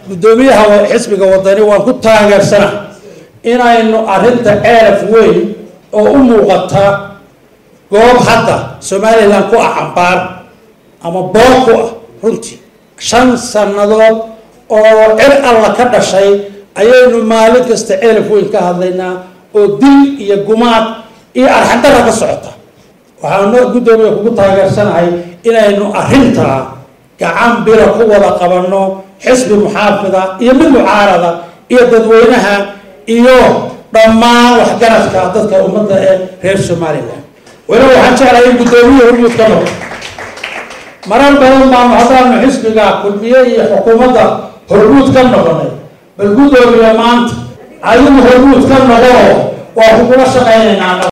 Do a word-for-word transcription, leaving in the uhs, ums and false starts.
gudoomiyaha xisbiga wadani waan ku taageersana inaynu arinta ceelaf weyn oo u muuqata goob hadda Soomaaliland ku axambaar ama boor ku ah runtii shan sanadood oo cir alla ka dhashay ayaynu maalin kasta ceelaf weyn ka hadlaynaa oo dil iyo gumaad iyo arxadara ka socota waxaanu gudoomiyaha kugu taageersanahay inaynu arinta gacan bira ku wada qabanno xisbi muxaafida iyo mid mucaarada iyo dadweynaha iyo dhammaan wax garadka dadka ummadda ee reer Soomaaliland wala waxaan jeclahay in gudoomiyaha hormuud ka noqdo marar badan baan hadaan xisbiga kulmiye iyo xukuumadda hormuud ka noqonay bal gudoomiyaha maanta ayuu hormuud ka noqdo waa ku kula shaqeynaa